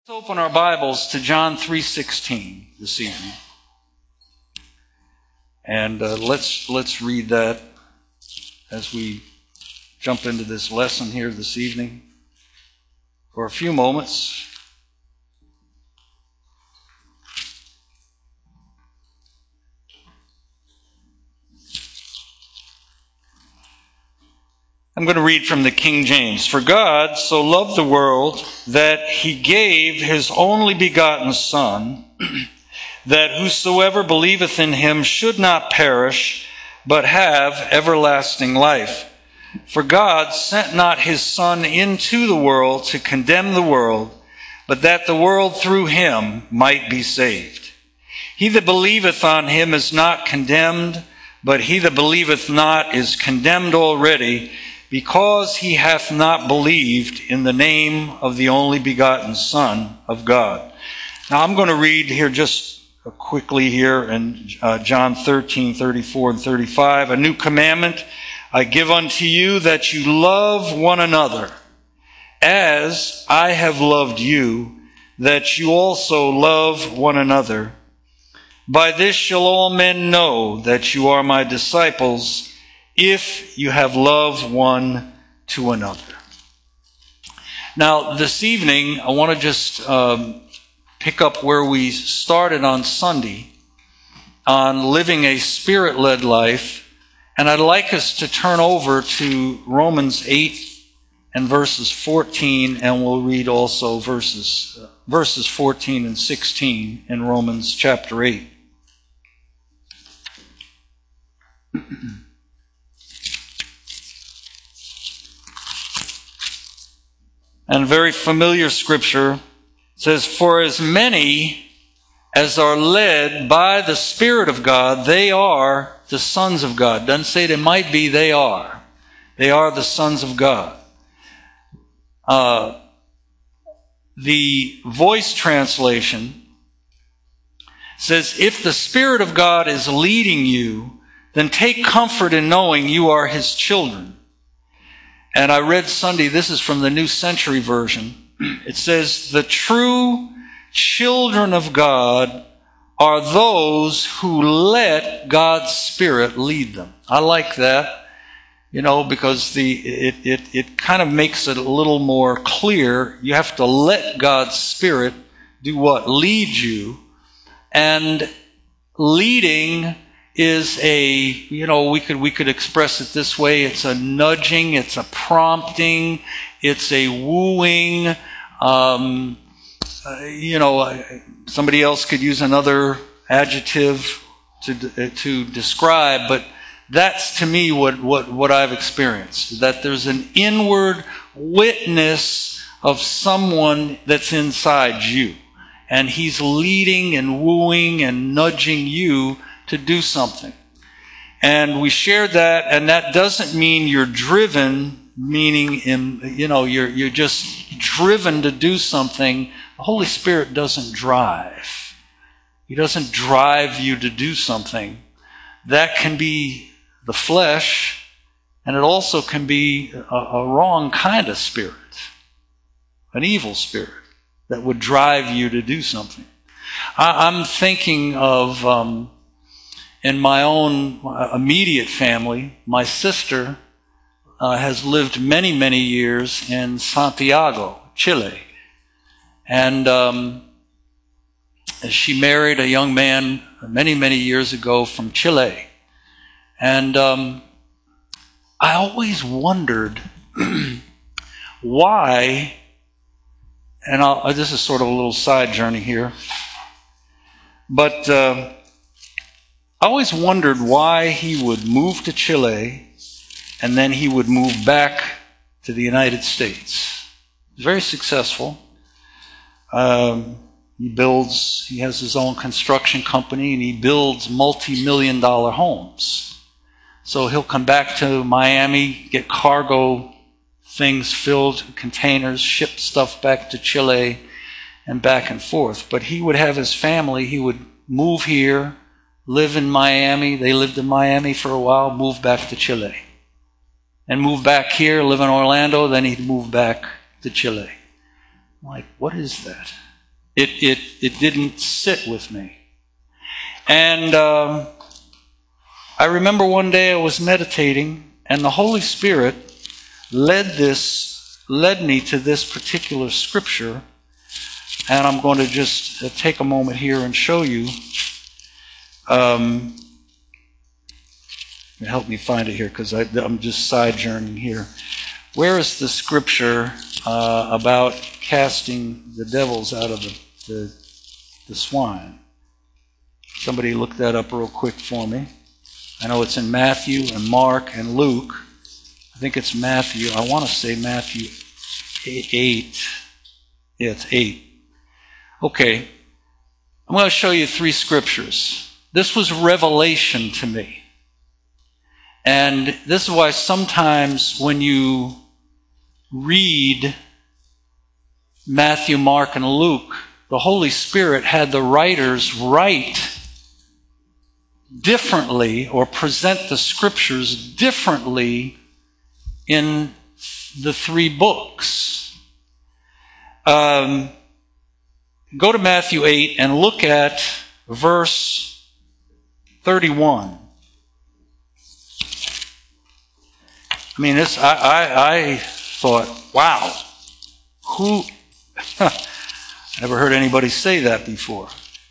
Let's open our Bibles to John 3:16 this evening. And let's read that as we jump into this lesson here this evening for a few moments. I'm going to read from the King James. For God so loved the world that he gave his only begotten Son, that whosoever believeth in him should not perish, but have everlasting life. For God sent not his Son into the world to condemn the world, but that the world through him might be saved. He that believeth on him is not condemned, but he that believeth not is condemned already, because he hath not believed in the name of the only begotten Son of God. Now I'm going to read here just quickly here in John 13:34 and 35. A new commandment I give unto you, that you love one another, as I have loved you, that you also love one another. By this shall all men know that you are my disciples, if you have love one to another. Now, this evening, I want to just pick up where we started on Sunday, on living a Spirit-led life, and I'd like us to turn over to Romans 8 and verses 14, and we'll read also verses 14 and 16 in Romans chapter 8. And a very familiar scripture says, for as many as are led by the Spirit of God, they are the sons of God. Doesn't say they might be, they are. They are the sons of God. The Voice translation says, if the Spirit of God is leading you, then take comfort in knowing you are his children. And I read Sunday, this is from the New Century Version. It says, the true children of God are those who let God's Spirit lead them. I like that, because it kind of makes it a little more clear. You have to let God's Spirit do what? Lead you. And leading is we could express it this way. It's a nudging, it's a prompting, it's a wooing. Somebody else could use another adjective to describe, but that's to me what I've experienced. That there's an inward witness of someone that's inside you, and he's leading and wooing and nudging you to do something. And we shared that, and that doesn't mean you're driven, meaning you're just driven to do something. The Holy Spirit doesn't drive. He doesn't drive you to do something. That can be the flesh, and it also can be a wrong kind of spirit, an evil spirit that would drive you to do something. I'm thinking of in my own immediate family, my sister has lived many, many years in Santiago, Chile. And she married a young man many, many years ago from Chile. And I always wondered why, and this is sort of a little side journey here, but I always wondered why he would move to Chile and then he would move back to the United States. He's very successful. He has his own construction company, and he builds multi-million-dollar homes. So he'll come back to Miami, get cargo things filled, containers, ship stuff back to Chile and back and forth. But he would have his family, he would move here, live in Miami. They lived in Miami for a while, move back to Chile. And move back here, live in Orlando, then he'd move back to Chile. I'm like, what is that? it didn't sit with me. And I remember one day I was meditating, and the Holy Spirit led me to this particular scripture. And I'm going to just take a moment here and show you. Help me find it here, because I'm just sojourning here. Where is the scripture about casting the devils out of the swine? Somebody look that up real quick for me. I know it's in Matthew and Mark and Luke. I think it's Matthew. I want to say Matthew 8. Yeah, it's 8. Okay. I'm going to show you 3 scriptures. This was revelation to me. And this is why sometimes when you read Matthew, Mark, and Luke, the Holy Spirit had the writers write differently or present the scriptures differently in the 3 books. Go to Matthew 8 and look at verse 31. I mean, I thought, wow, who? I never heard anybody say that before.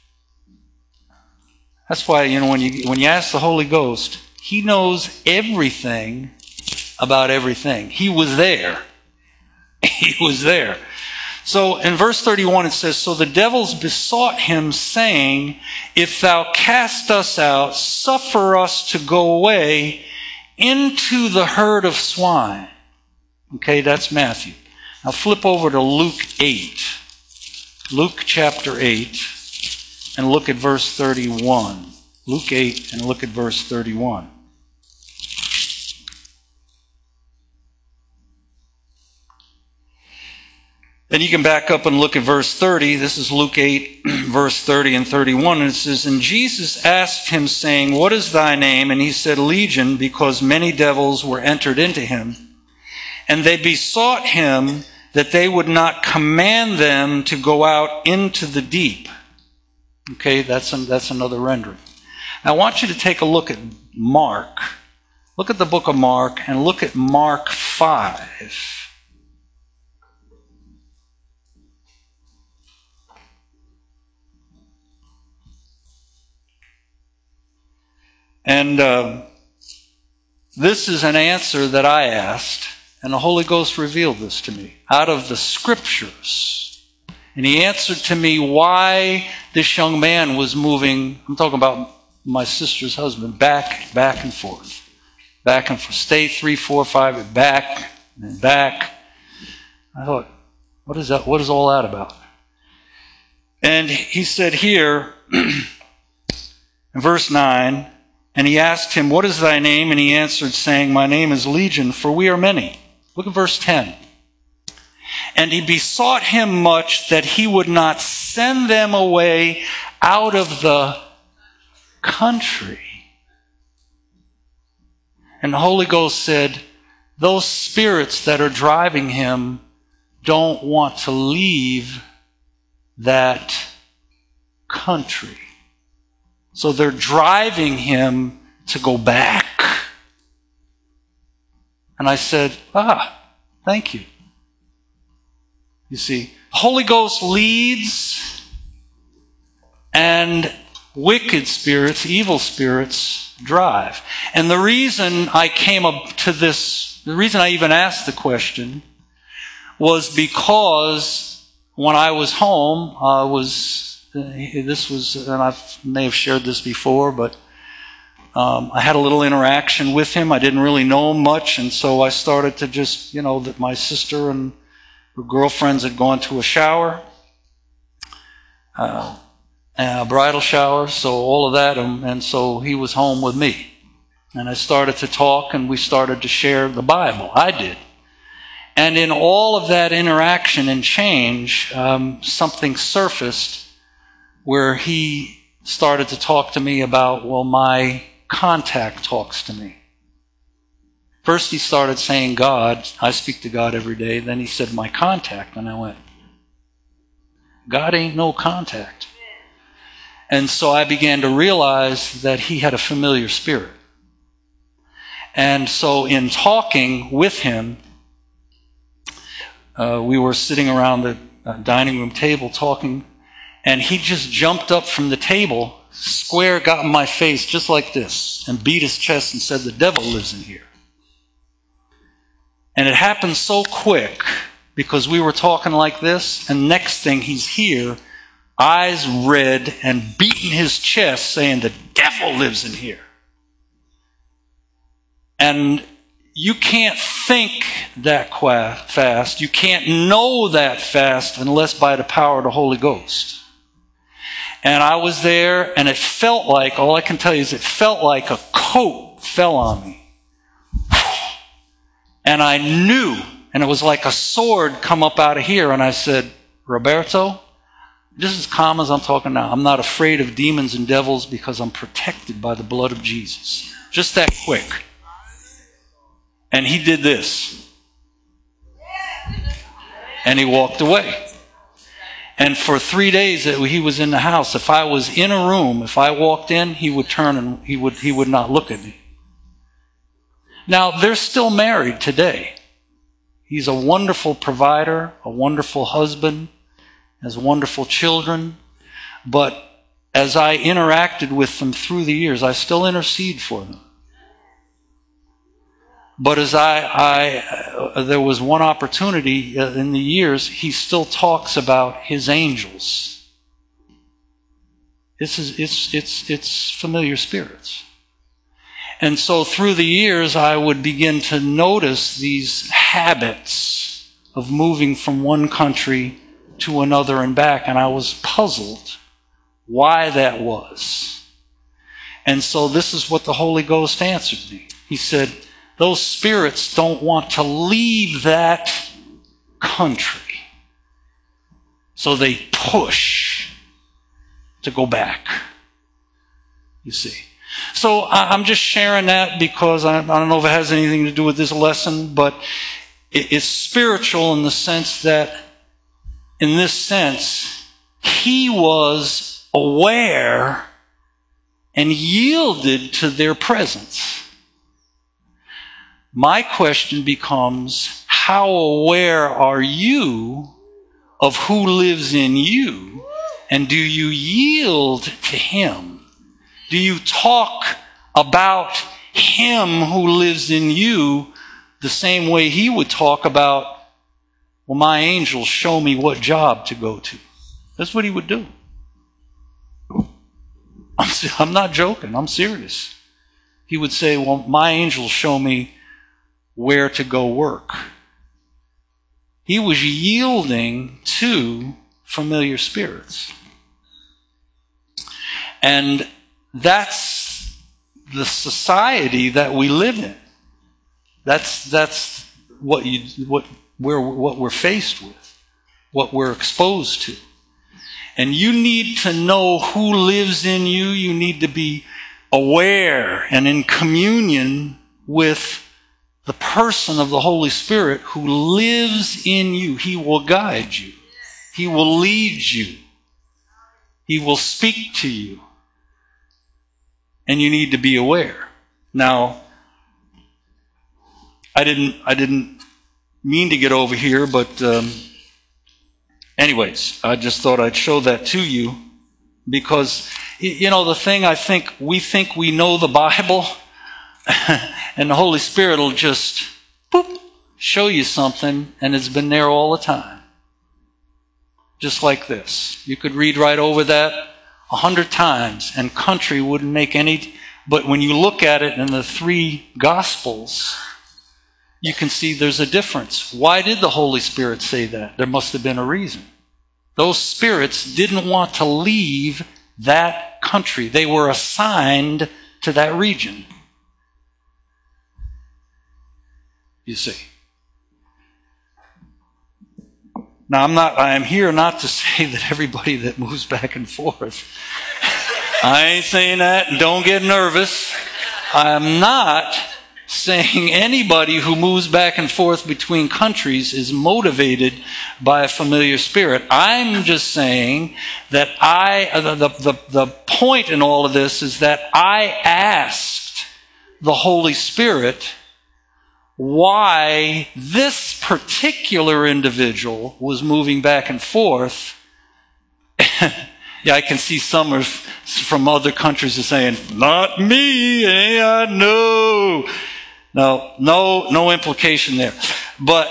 That's why, when you ask the Holy Ghost, He knows everything about everything. He was there. He was there. So in verse 31 it says, "So the devils besought Him, saying, If thou cast us out, suffer us to go away into the herd of swine." Okay, that's Matthew. Now flip over to Luke 8. Luke chapter 8, and look at verse 31. Luke 8, and look at verse 31. Then you can back up and look at verse 30. This is Luke 8, verse 30 and 31. And it says, "And Jesus asked him, saying, What is thy name? And he said, Legion, because many devils were entered into him. And they besought him that they would not command them to go out into the deep." Okay, that's another rendering. Now I want you to take a look at Mark. Look at the book of Mark, and look at Mark 5. And this is an answer that I asked, and the Holy Ghost revealed this to me out of the scriptures. And He answered to me why this young man was moving, I'm talking about my sister's husband, back and forth. Back and forth. Stay 3, 4, 5, and back, and back. I thought, what is that? What is all that about? And he said here, in verse 9, "And he asked him, What is thy name? And he answered, saying, My name is Legion, for we are many." Look at verse 10. "And he besought him much that he would not send them away out of the country." And the Holy Ghost said, those spirits that are driving him don't want to leave that country. So they're driving him to go back. And I said, thank you. You see, Holy Ghost leads, and wicked spirits, evil spirits, drive. And the reason I came up to this, the reason I even asked the question, was because when I was home, and I may have shared this before, but I had a little interaction with him. I didn't really know him much, and so I started to just, that my sister and her girlfriends had gone to a shower, a bridal shower, so all of that, and so he was home with me. And I started to talk, and we started to share the Bible. I did. And in all of that interaction and change, something surfaced where he started to talk to me about, my contact talks to me. First he started saying God. I speak to God every day. Then he said my contact. And I went, God ain't no contact. And so I began to realize that he had a familiar spirit. And so in talking with him, we were sitting around the dining room table talking, and he just jumped up from the table, square, got in my face just like this, and beat his chest and said, "The devil lives in here." And it happened so quick because we were talking like this, and next thing he's here, eyes red and beating his chest saying, "The devil lives in here." And you can't think that fast. You can't know that fast unless by the power of the Holy Ghost. And I was there, and it felt like, all I can tell you is it felt like a coat fell on me. And I knew, and it was like a sword come up out of here, and I said, "Roberto, just as calm as I'm talking now, I'm not afraid of demons and devils because I'm protected by the blood of Jesus." Just that quick. And he did this. And he walked away. And for 3 days that he was in the house, if I was in a room, if I walked in, he would turn and he would not look at me. Now, they're still married today. He's a wonderful provider, a wonderful husband, has wonderful children. But as I interacted with them through the years, I still intercede for them. But as there was one opportunity in the years, he still talks about his angels. It's familiar spirits. And so through the years, I would begin to notice these habits of moving from one country to another and back, and I was puzzled why that was. And so this is what the Holy Ghost answered me. He said, those spirits don't want to leave that country. So they push to go back. You see. So I'm just sharing that because I don't know if it has anything to do with this lesson, but it's spiritual in the sense that, in this sense, he was aware and yielded to their presence. My question becomes, how aware are you of who lives in you, and do you yield to him? Do you talk about him who lives in you the same way he would talk about, well, my angels show me what job to go to? That's what he would do. I'm not joking. I'm serious. He would say, well, my angels show me where to go work. He was yielding to familiar spirits. And that's the society that we live in. That's what we're faced with, what we're exposed to. And you need to know who lives in you. You need to be aware and in communion with the person of the Holy Spirit who lives in you. He will guide you. He will lead you. He will speak to you. And you need to be aware. Now, I didn't mean to get over here, but anyways, I just thought I'd show that to you because, the thing we think we know the Bible, and the Holy Spirit will just show you something, and it's been there all the time. Just like this. You could read right over that 100 times, and country wouldn't make any. But when you look at it in the 3 Gospels, you can see there's a difference. Why did the Holy Spirit say that? There must have been a reason. Those spirits didn't want to leave that country. They were assigned to that region. You see. Now, I am here not to say that everybody that moves back and forth. I ain't saying that. Don't get nervous. I am not saying anybody who moves back and forth between countries is motivated by a familiar spirit. I'm just saying that the point in all of this is that I asked the Holy Spirit why this particular individual was moving back and forth. Yeah, I can see some from other countries are saying, "Not me, no." No implication there. But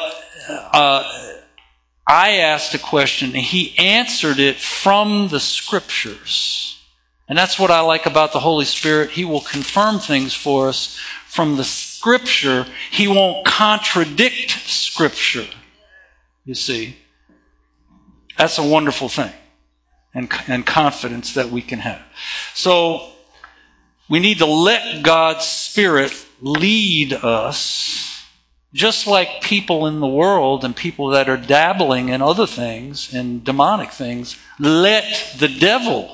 I asked a question, and he answered it from the Scriptures. And that's what I like about the Holy Spirit. He will confirm things for us from the Scripture. He won't contradict Scripture, you see. That's a wonderful thing, and confidence that we can have. So we need to let God's Spirit lead us, just like people in the world and people that are dabbling in other things, in demonic things, let the devil.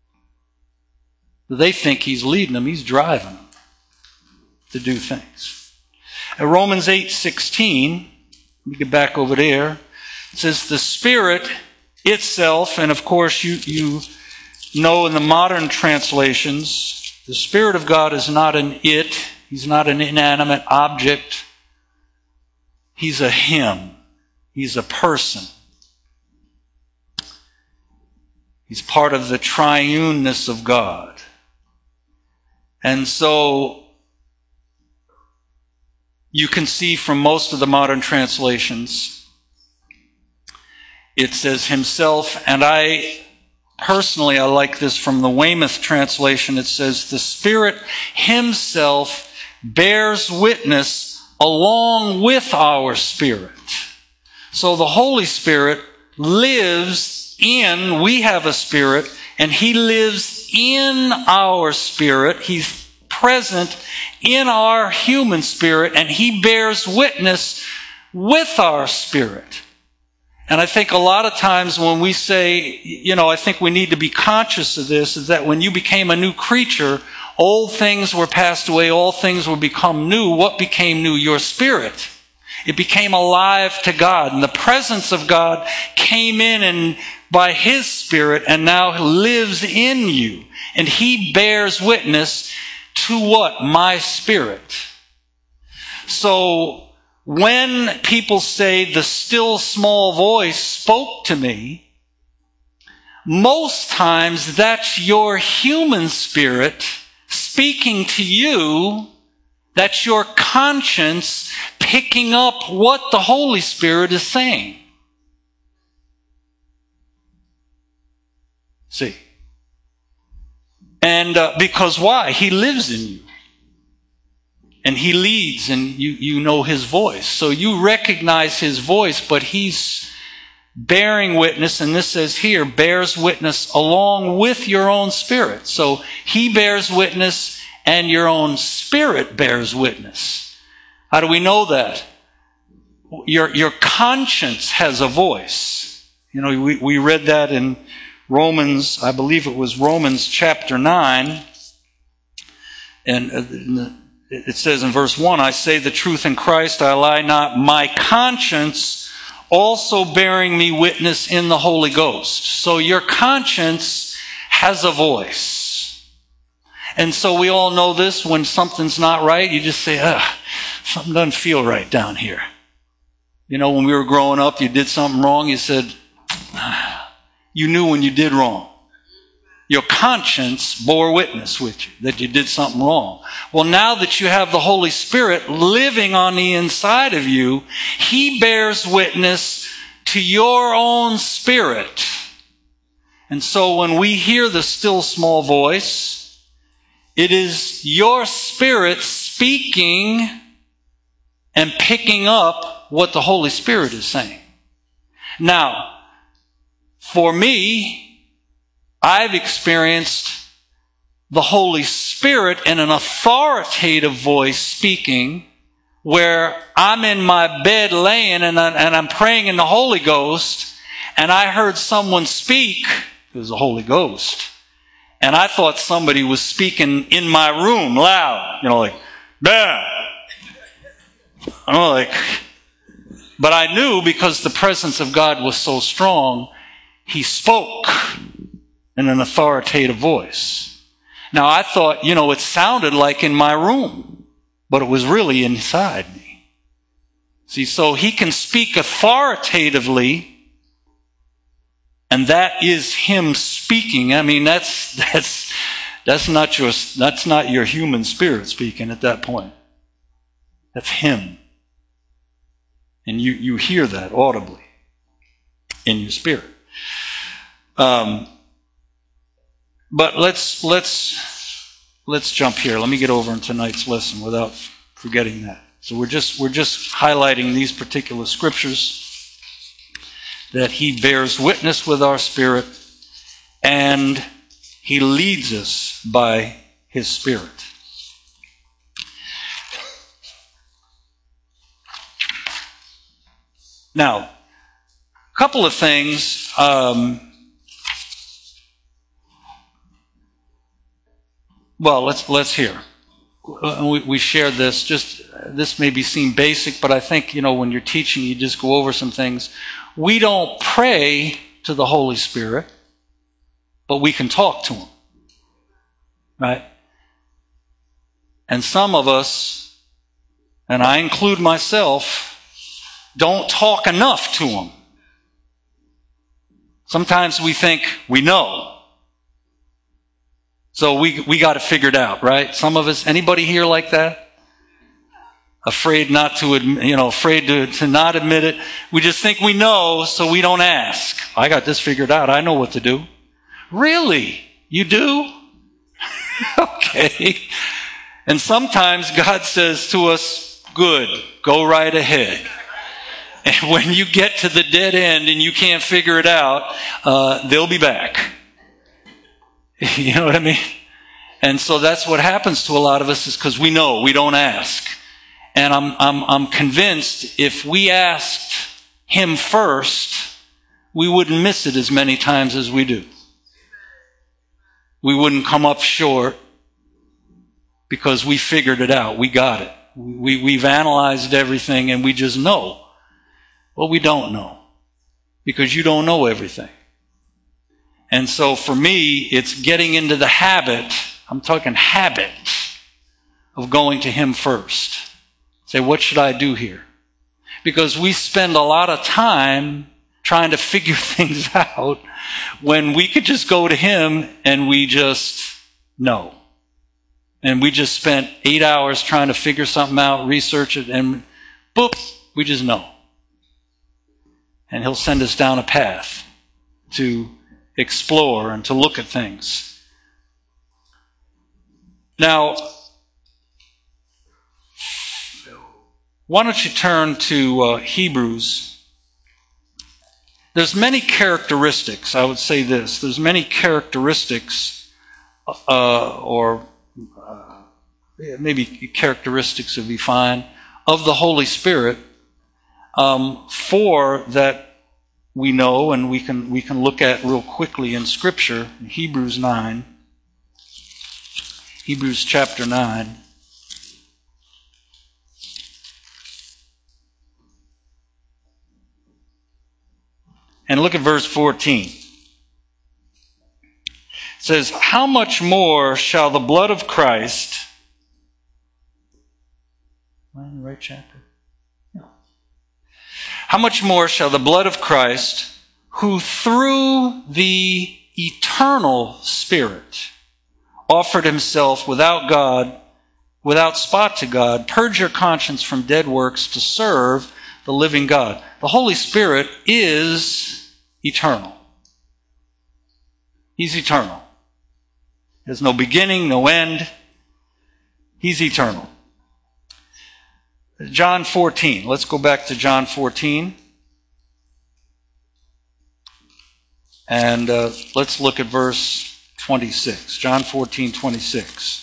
They think he's leading them, he's driving them to do things. At Romans 8:16, let me get back over there, it says the Spirit itself, and of course you know in the modern translations, the Spirit of God is not an it. He's not an inanimate object. He's a him. He's a person. He's part of the triuneness of God. And so you can see from most of the modern translations, it says himself, and I like this from the Weymouth translation. It says, the Spirit himself bears witness along with our spirit. So the Holy Spirit lives in, we have a spirit, and he lives in our spirit. He's present in our human spirit, and he bears witness with our spirit. And I think a lot of times when we say, I think we need to be conscious of this, is that when you became a new creature, old things were passed away, all things will become new. What became new? Your spirit. It became alive to God. And the presence of God came in and by his Spirit and now lives in you. And he bears witness to what? My spirit. So when people say the still small voice spoke to me, most times that's your human spirit speaking to you. That's your conscience picking up what the Holy Spirit is saying. See? And because why? He lives in you. And he leads, and you know his voice. So you recognize his voice, but he's bearing witness, and this says here, bears witness along with your own spirit. So he bears witness, and your own spirit bears witness. How do we know that? Your conscience has a voice. We read that in Romans, I believe it was Romans chapter 9, and it says in verse 1, I say the truth in Christ, I lie not, my conscience also bearing me witness in the Holy Ghost. So your conscience has a voice. And so we all know this, when something's not right, you just say, something doesn't feel right down here. When we were growing up, you did something wrong, you said, you knew when you did wrong. Your conscience bore witness with you that you did something wrong. Well, now that you have the Holy Spirit living on the inside of you, he bears witness to your own spirit. And so when we hear the still small voice, it is your spirit speaking and picking up what the Holy Spirit is saying. Now, for me, I've experienced the Holy Spirit in an authoritative voice speaking, where I'm in my bed laying and I'm praying in the Holy Ghost, and I heard someone speak. It was the Holy Ghost. And I thought somebody was speaking in my room loud, like, bah, I'm like, but I knew because the presence of God was so strong, he spoke in an authoritative voice. Now I thought, it sounded like in my room, but it was really inside me. See, so he can speak authoritatively, and that is him speaking. I mean, that's not your human spirit speaking at that point. That's him. And you hear that audibly in your spirit. But let's jump here. Let me get over in tonight's lesson without forgetting that. So we're just highlighting these particular scriptures, that he bears witness with our spirit and he leads us by his spirit. Now, a couple of things. Let's hear. We shared this. This may seem basic, but I think, when you're teaching, you just go over some things. We don't pray to the Holy Spirit, but we can talk to him. Right? And some of us, and I include myself, don't talk enough to him. Sometimes we think we know. So we got it figured out, right? Some of us, anybody here like that? Afraid not to, afraid to not admit it. We just think we know, so we don't ask. I got this figured out. I know what to do. Really? You do? Okay. And sometimes God says to us, good, go right ahead. And when you get to the dead end and you can't figure it out, they'll be back. You know what I mean? And so that's what happens to a lot of us, is because we know, we don't ask. And I'm convinced if we asked him first, we wouldn't miss it as many times as we do. We wouldn't come up short because we figured it out. We got it. We've analyzed everything and we just know. Well, we don't know, because you don't know everything. And so for me, it's getting into the habit, I'm talking habit, of going to him first. Say, what should I do here? Because we spend a lot of time trying to figure things out when we could just go to him and we just know. And we just spent 8 hours trying to figure something out, research it, and boop, we just know. And he'll send us down a path to explore and to look at things. Now, why don't you turn to Hebrews? There's many characteristics, I would say this. There's many characteristics, maybe characteristics would be fine, of the Holy Spirit, for that we know and we can look at real quickly in Scripture. In Hebrews chapter 9. And look at verse 14. It says, how much more shall the blood of Christ... Am I in the right chapter? No. How much more shall the blood of Christ, who through the eternal Spirit offered himself without spot to God, purge your conscience from dead works to serve the living God. The Holy Spirit is eternal. He's eternal. There's no beginning, no end. He's eternal. John 14. Let's go back to John 14. And let's look at verse 26. John 14, 26.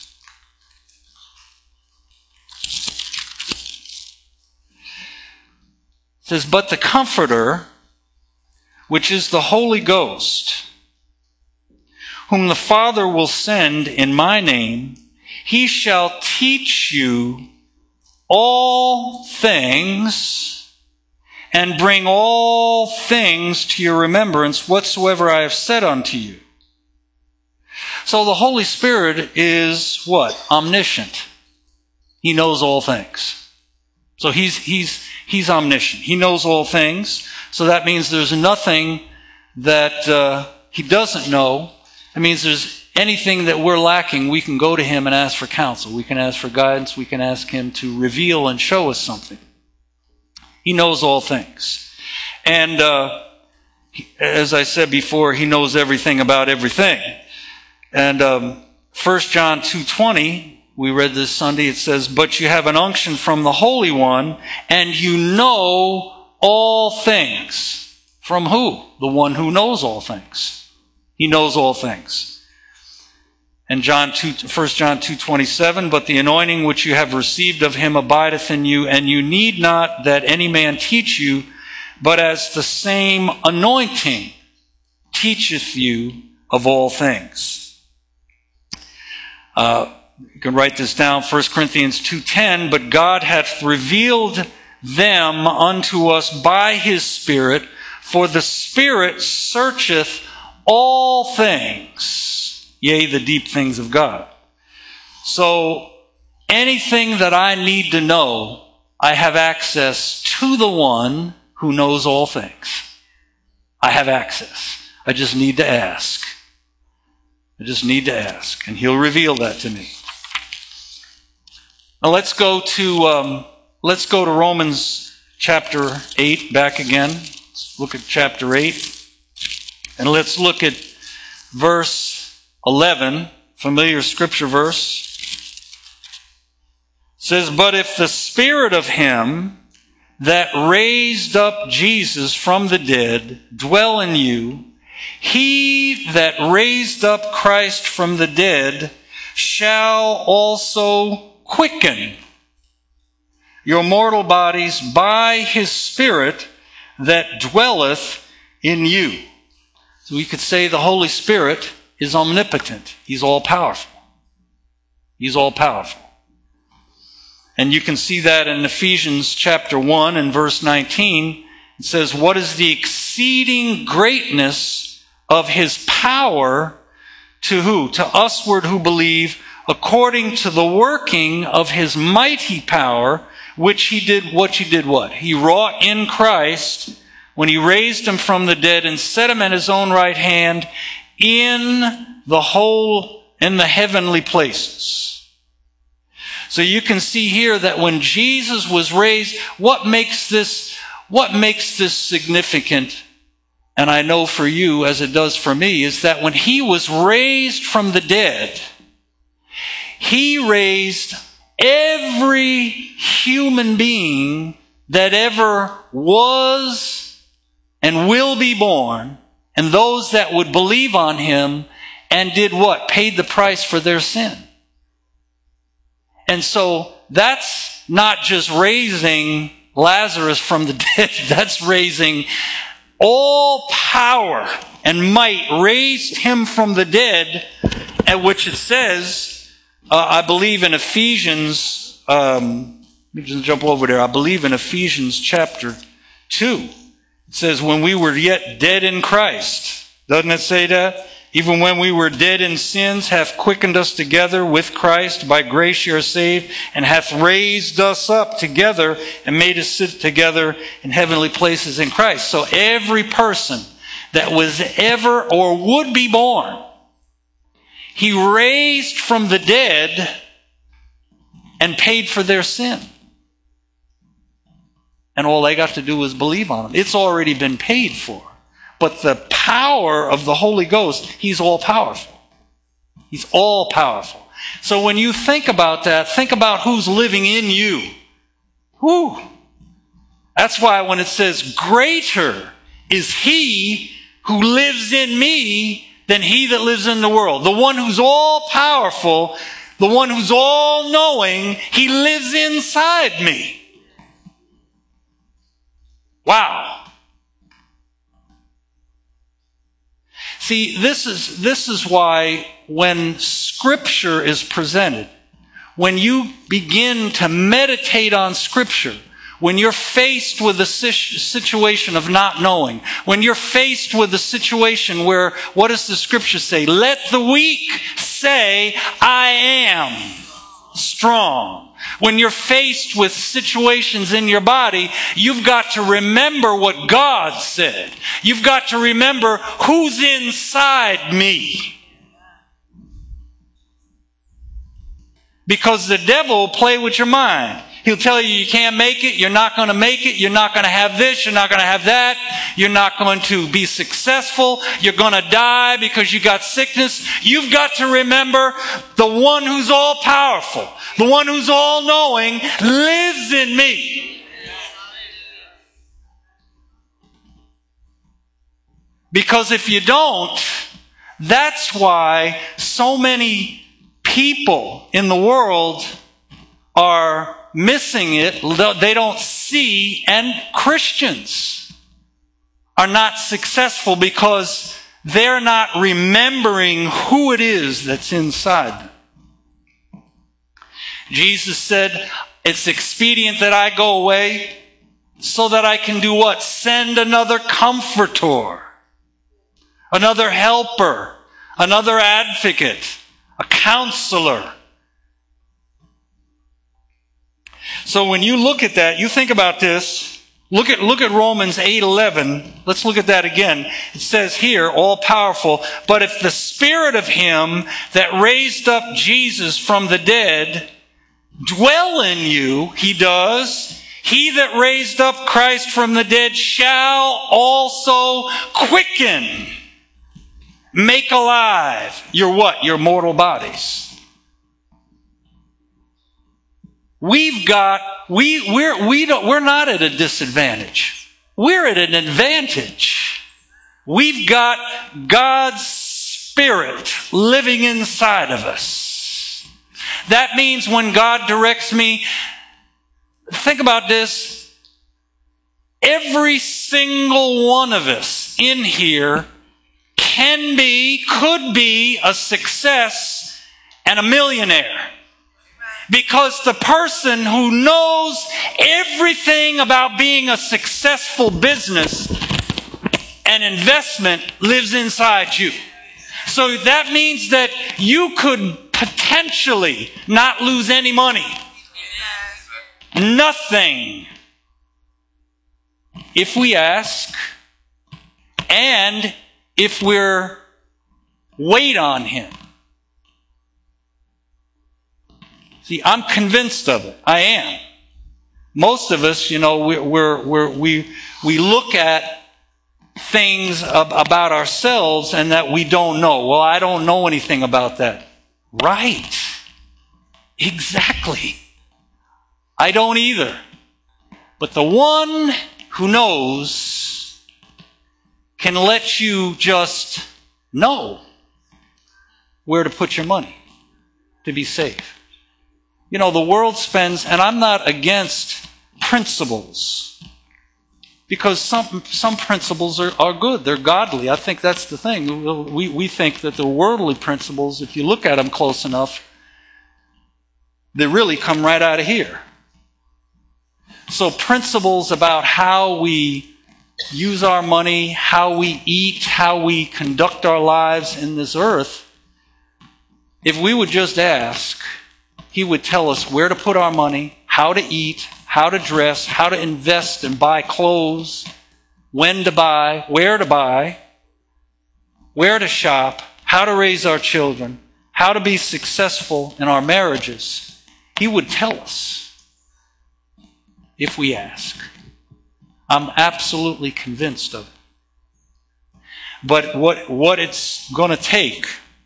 It says, but the Comforter, which is the Holy Ghost, whom the Father will send in my name, he shall teach you all things, and bring all things to your remembrance whatsoever I have said unto you. So the Holy Spirit is what? Omniscient. He knows all things. So he's omniscient. He knows all things. So that means there's nothing that he doesn't know. It means there's anything that we're lacking, we can go to him and ask for counsel. We can ask for guidance. We can ask him to reveal and show us something. He knows all things. And as I said before, he knows everything about everything. And 1 John 2:20, we read this Sunday, it says, but you have an unction from the Holy One, and you know all things. From who? The one who knows all things. He knows all things. And 1 John 2:27, but the anointing which you have received of him abideth in you, and you need not that any man teach you, but as the same anointing teacheth you of all things. You can write this down, 1 Corinthians 2:10, but God hath revealed them unto us by his Spirit, for the Spirit searcheth all things, yea, the deep things of God. So anything that I need to know, I have access to the one who knows all things. I have access. I just need to ask. I just need to ask, and he'll reveal that to me. Now let's go to Romans chapter 8 back again. Let's look at chapter 8. And let's look at verse 11, familiar scripture verse. It says, but if the Spirit of him that raised up Jesus from the dead dwell in you, he that raised up Christ from the dead shall also quicken your mortal bodies by his Spirit that dwelleth in you. So we could say the Holy Spirit is omnipotent. He's all-powerful. He's all-powerful. And you can see that in Ephesians chapter 1 and verse 19. It says, what is the exceeding greatness of his power to who? To usward who believe, according to the working of his mighty power, which he did what? He wrought in Christ when he raised him from the dead and set him at his own right hand in the heavenly places. So you can see here that when Jesus was raised, what makes this significant, and I know for you as it does for me, is that when he was raised from the dead, he raised every human being that ever was and will be born, and those that would believe on him and did what? Paid the price for their sin. And so that's not just raising Lazarus from the dead, that's raising all power and might, raised him from the dead, at which it says, I believe in Ephesians, let me just jump over there. I believe in Ephesians chapter 2. It says, when we were yet dead in Christ. Doesn't it say that? Even when we were dead in sins, hath quickened us together with Christ. By grace you are saved, and hath raised us up together and made us sit together in heavenly places in Christ. So every person that was ever or would be born, he raised from the dead and paid for their sin. And all they got to do was believe on him. It's already been paid for. But the power of the Holy Ghost, he's all-powerful. He's all-powerful. So when you think about that, think about who's living in you. Whew. That's why when it says, greater is he who lives in me than he that lives in the world. The one who's all-powerful, the one who's all-knowing, he lives inside me. Wow. See, this is why when Scripture is presented, when you begin to meditate on Scripture, when you're faced with a situation of not knowing, when you're faced with a situation where, what does the Scripture say? Let the weak say, I am strong. When you're faced with situations in your body, you've got to remember what God said. You've got to remember who's inside me. Because the devil will play with your mind. He'll tell you you can't make it, you're not going to make it, you're not going to have this, you're not going to have that, you're not going to be successful, you're going to die because you got sickness. You've got to remember the one who's all powerful, the one who's all knowing lives in me. Because if you don't, that's why so many people in the world are missing it. They don't see, and Christians are not successful because they're not remembering who it is that's inside them. Jesus said, it's expedient that I go away so that I can do what? Send another comforter, another helper, another advocate, a counselor. So when you look at that, you think about this. Look at Romans 8:11. Let's look at that again. It says here, all powerful, but if the Spirit of Him that raised up Jesus from the dead dwell in you, He does, He that raised up Christ from the dead shall also quicken, make alive your what? Your mortal bodies. We're not at a disadvantage. We're at an advantage. We've got God's Spirit living inside of us. That means when God directs me, think about this. Every single one of us in here could be a success and a millionaire. Because the person who knows everything about being a successful business and investment lives inside you. So that means that you could potentially not lose any money. Nothing. If we ask, and if we're wait on Him. See, I'm convinced of it. I am. Most of us, we look at things about ourselves and that we don't know. Well, I don't know anything about that. Right. Exactly. I don't either. But the one who knows can let you just know where to put your money to be safe. The world spends, and I'm not against principles, because some principles are good. They're godly. I think that's the thing. We think that the worldly principles, if you look at them close enough, they really come right out of here. So principles about how we use our money, how we eat, how we conduct our lives in this earth, if we would just ask, He would tell us where to put our money, how to eat, how to dress, how to invest and buy clothes, when to buy, where to shop, how to raise our children, how to be successful in our marriages. He would tell us if we ask. I'm absolutely convinced of it. But what it's going to take,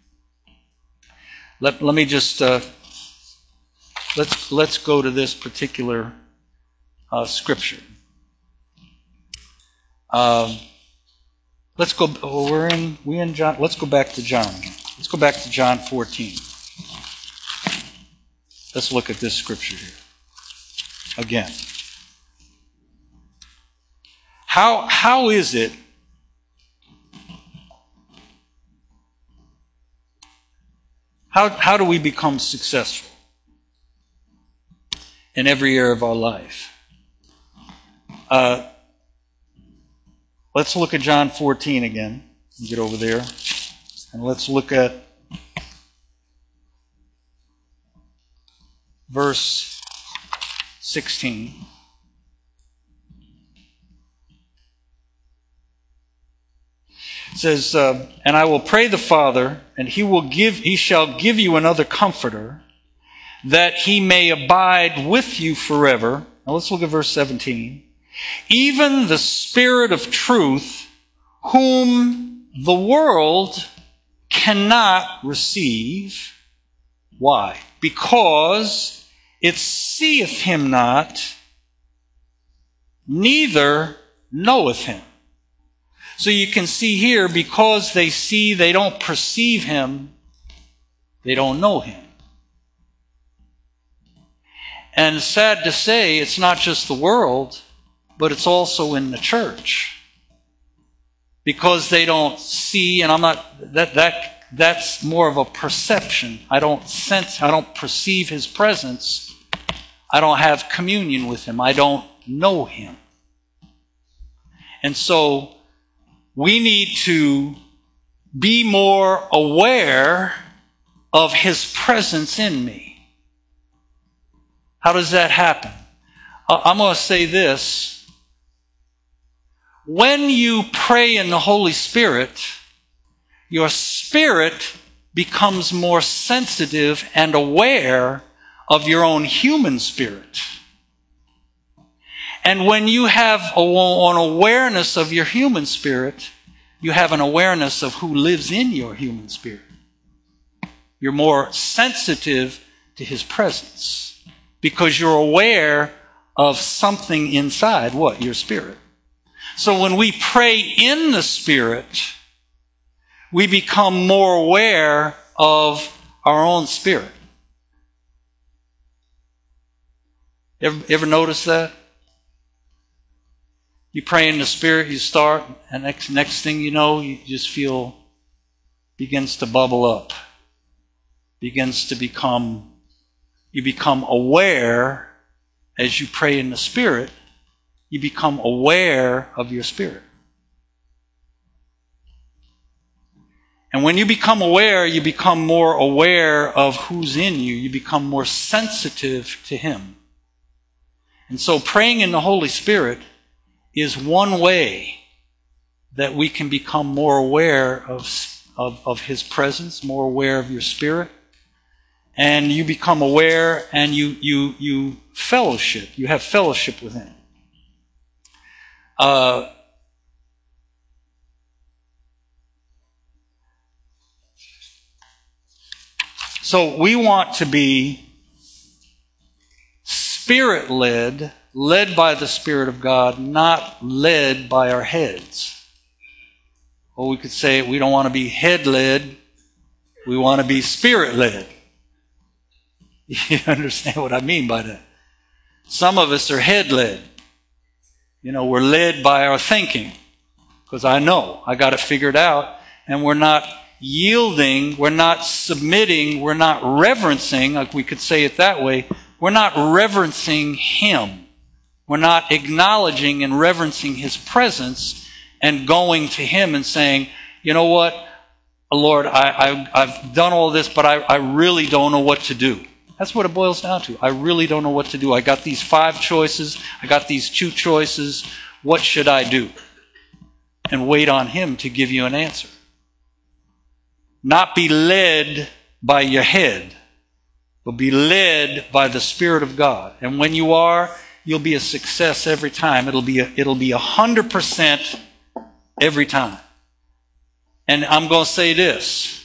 let me just... Let's go to this particular scripture. Let's go. We in John. Let's go back to John. Let's go back to John 14. Let's look at this scripture here again. How is it? How do we become successful? in every area of our life. Let's look at John 14 again. Get over there. And let's look at verse 16. It says, and I will pray the Father, and he shall give you another comforter, that he may abide with you forever. Now let's look at verse 17. Even the Spirit of truth, whom the world cannot receive. Why? Because it seeth him not, neither knoweth him. So you can see here, because they see, they don't perceive him, they don't know him. And sad to say, it's not just the world, but it's also in the church. Because they don't see, and I'm not, that's more of a perception. I don't sense, I don't perceive his presence. I don't have communion with him. I don't know him. And so, we need to be more aware of his presence in me. How does that happen? I'm going to say this. When you pray in the Holy Spirit, your spirit becomes more sensitive and aware of your own human spirit. And when you have an awareness of your human spirit, you have an awareness of who lives in your human spirit. You're more sensitive to his presence because you're aware of something inside, what? Your spirit. So when we pray in the Spirit, we become more aware of our own spirit. Ever notice that? You pray in the Spirit, you start, and next thing you know, you just feel begins to bubble up. Begins to become, you become aware as you pray in the Spirit, you become aware of your spirit. And when you become aware, you become more aware of who's in you. You become more sensitive to him. And so praying in the Holy Spirit is one way that we can become more aware of his presence, more aware of your spirit. And you become aware and you fellowship. You have fellowship with him. So we want to be Spirit-led, led by the Spirit of God, not led by our heads. Or we could say we don't want to be head-led, we want to be Spirit-led. You understand what I mean by that? Some of us are head-led. You know, we're led by our thinking. Because I know, I got it figured out. And we're not yielding, we're not submitting, we're not reverencing, like we could say it that way. We're not reverencing him. We're not acknowledging and reverencing his presence and going to him and saying, you know what, Lord, I've done all this, but I really don't know what to do. That's what it boils down to. I really don't know what to do. I got these 5 choices. I got these 2 choices. What should I do? And wait on him to give you an answer. Not be led by your head, but be led by the Spirit of God. And when you are, you'll be a success every time. It'll be 100% every time. And I'm going to say this.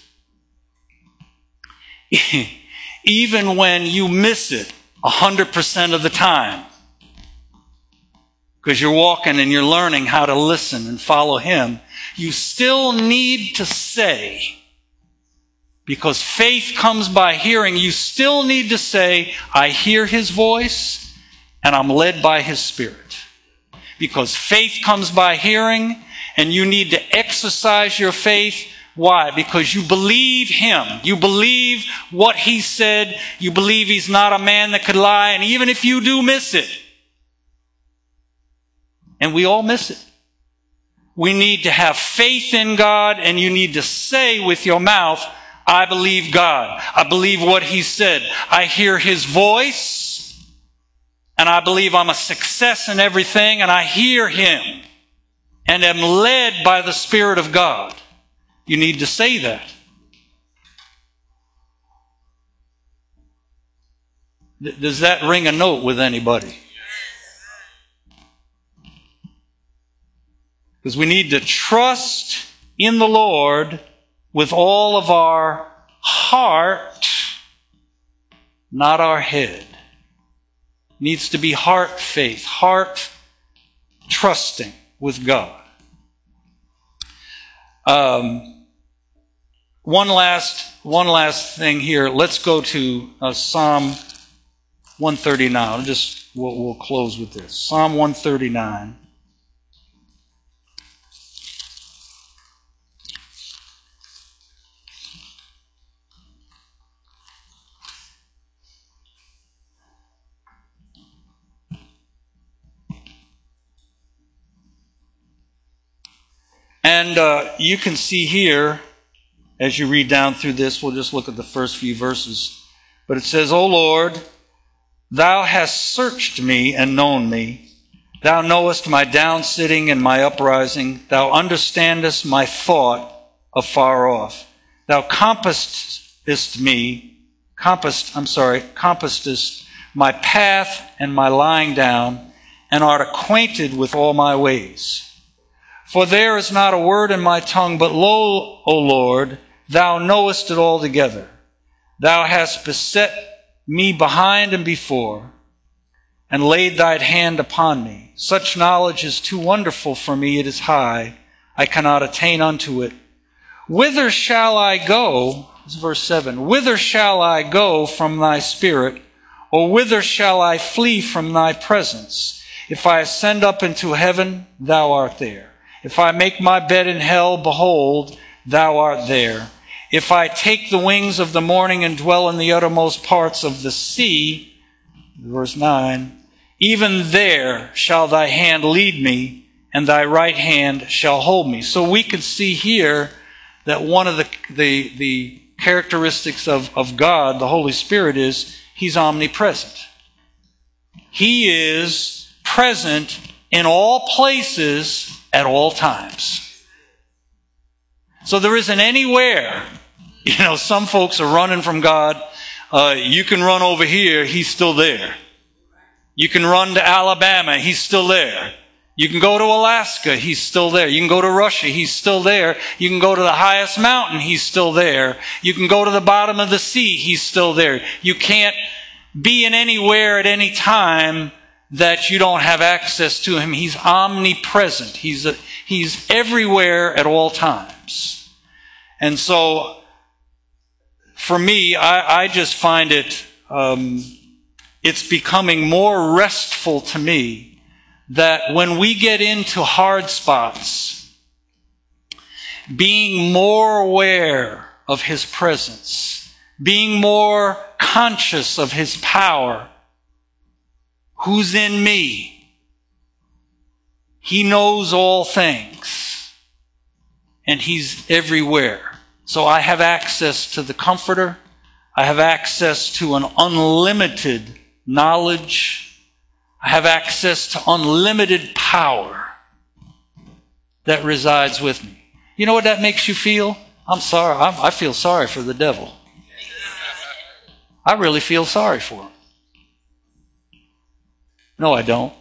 Even when you miss it 100% of the time, because you're walking and you're learning how to listen and follow him, you still need to say, because faith comes by hearing, you still need to say, I hear his voice and I'm led by his Spirit. Because faith comes by hearing, and you need to exercise your faith Why? Because you believe him. You believe what he said. You believe he's not a man that could lie. And even if you do miss it, and we all miss it, we need to have faith in God, and you need to say with your mouth, I believe God. I believe what he said. I hear his voice, and I believe I'm a success in everything, and I hear him and am led by the Spirit of God. You need to say that. Does that ring a note with anybody? Because we need to trust in the Lord with all of our heart, not our head. It needs to be heart faith, heart trusting with God. One last thing here. Let's go to Psalm 139. We'll close with this. Psalm 139. And you can see here, as you read down through this, we'll just look at the first few verses. But it says, O Lord, thou hast searched me and known me. Thou knowest my downsitting and my uprising. Thou understandest my thought afar off. Thou compassest my path and my lying down, and art acquainted with all my ways. For there is not a word in my tongue, but lo, O Lord, thou knowest it altogether. Thou hast beset me behind and before, and laid thine hand upon me. Such knowledge is too wonderful for me, it is high. I cannot attain unto it. Whither shall I go? This is verse 7. Whither shall I go from thy spirit? Or whither shall I flee from thy presence? If I ascend up into heaven, thou art there. If I make my bed in hell, behold, thou art there. If I take the wings of the morning and dwell in the uttermost parts of the sea, verse 9, even there shall thy hand lead me, and thy right hand shall hold me. So we can see here that one of the characteristics of God, the Holy Spirit, is he's omnipresent. He is present in all places at all times. So there isn't anywhere, some folks are running from God. You can run over here, he's still there. You can run to Alabama, he's still there. You can go to Alaska, he's still there. You can go to Russia, he's still there. You can go to the highest mountain, he's still there. You can go to the bottom of the sea, he's still there. You can't be in anywhere at any time that you don't have access to him. He's omnipresent. He's everywhere at all times. And so, for me, I just find it, it's becoming more restful to me that when we get into hard spots, being more aware of his presence, being more conscious of his power, who's in me? He knows all things. And he's everywhere. So I have access to the Comforter. I have access to an unlimited knowledge. I have access to unlimited power that resides with me. You know what that makes you feel? I'm sorry. I feel sorry for the devil. I really feel sorry for him. No, I don't.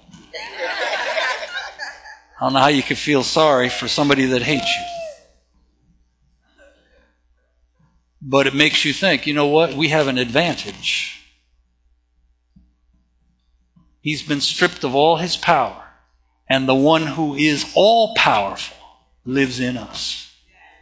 I don't know how you could feel sorry for somebody that hates you. But it makes you think, you know what? We have an advantage. He's been stripped of all his power, and the one who is all-powerful lives in us.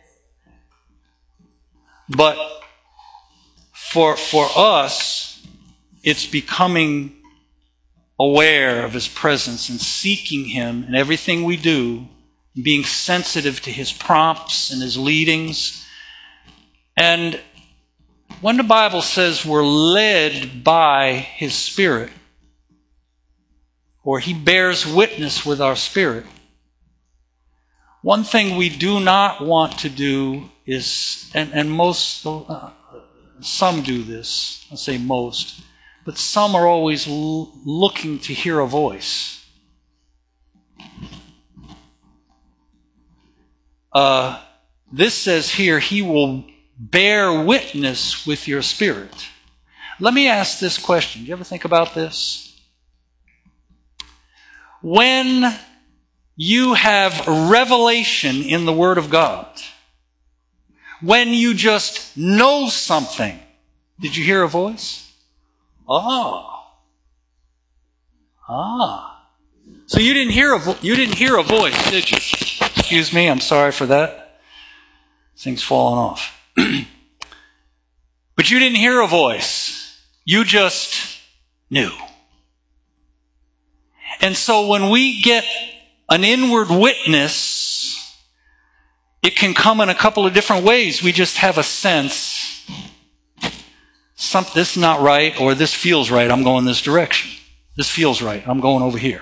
But for us, it's becoming aware of his presence and seeking him in everything we do, being sensitive to his prompts and his leadings. And when the Bible says we're led by his Spirit, or he bears witness with our spirit, one thing we do not want to do is, and most, some do this, I'll say most, but some are always looking to hear a voice. This says here, he will bear witness with your spirit. Let me ask this question. Do you ever think about this? When you have revelation in the Word of God, when you just know something, did you hear a voice? So you didn't hear a voice, did you? Excuse me, I'm sorry for that. Thing's falling off. But you didn't hear a voice. You just knew. And so when we get an inward witness, it can come in a couple of different ways. We just have a sense, this is not right, or this feels right, I'm going this direction. This feels right, I'm going over here.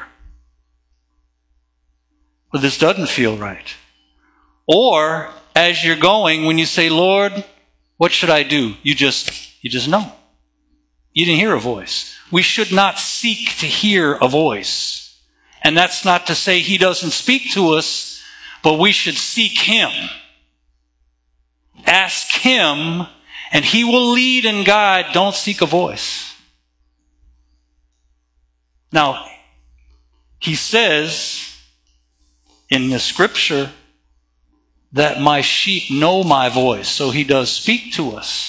But this doesn't feel right. Or, as you're going, when you say, Lord, what should I do? You just know. You didn't hear a voice. We should not seek to hear a voice. And that's not to say he doesn't speak to us, but we should seek him. Ask him, and he will lead and guide. Don't seek a voice. Now, he says in the scripture that my sheep know my voice, so he does speak to us.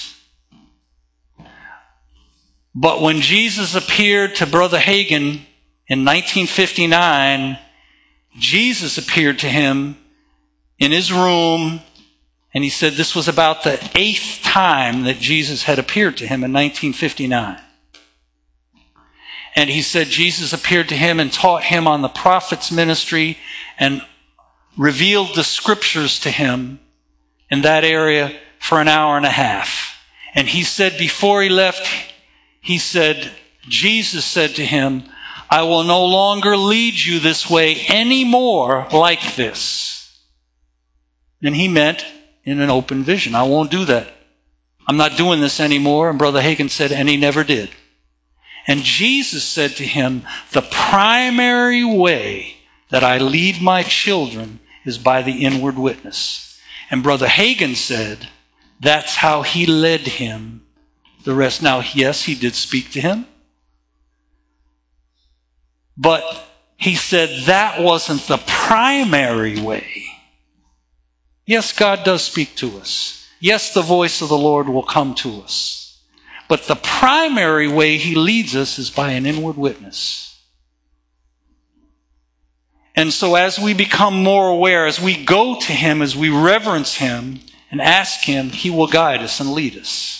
But when Jesus appeared to Brother Hagin in 1959, Jesus appeared to him in his room, and he said this was about the 8th time that Jesus had appeared to him in 1959. And he said Jesus appeared to him and taught him on the prophet's ministry and revealed the scriptures to him in that area for an hour and a half. And he said before he left, Jesus said to him, I will no longer lead you this way anymore like this. And he meant in an open vision, I won't do that. I'm not doing this anymore. And Brother Hagin said, and he never did. And Jesus said to him, the primary way that I lead my children is by the inward witness. And Brother Hagin said, that's how he led him the rest. Now, yes, he did speak to him. But he said that wasn't the primary way. Yes, God does speak to us. Yes, the voice of the Lord will come to us. But the primary way he leads us is by an inward witness. And so as we become more aware, as we go to him, as we reverence him and ask him, he will guide us and lead us.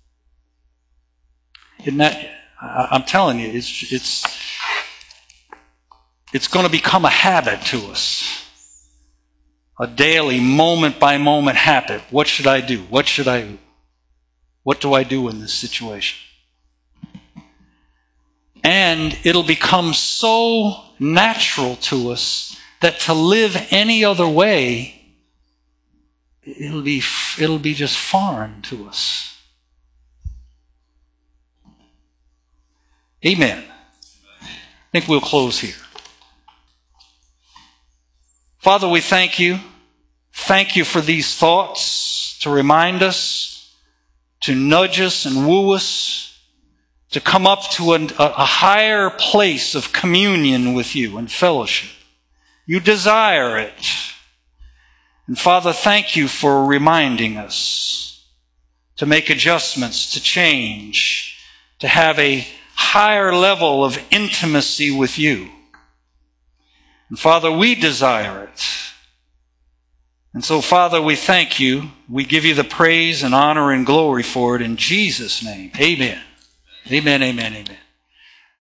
Isn't that, I'm telling you, it's going to become a habit to us. A daily, moment-by-moment habit. What should I do? What do I do in this situation? And it'll become so natural to us that to live any other way, it'll be just foreign to us. Amen. I think we'll close here. Father, we thank you. Thank you for these thoughts to remind us, to nudge us and woo us, to come up to a higher place of communion with you and fellowship. You desire it. And Father, thank you for reminding us to make adjustments, to change, to have a higher level of intimacy with you. And Father, we desire it. And so, Father, we thank you. We give you the praise and honor and glory for it in Jesus' name. Amen. Amen, amen, amen.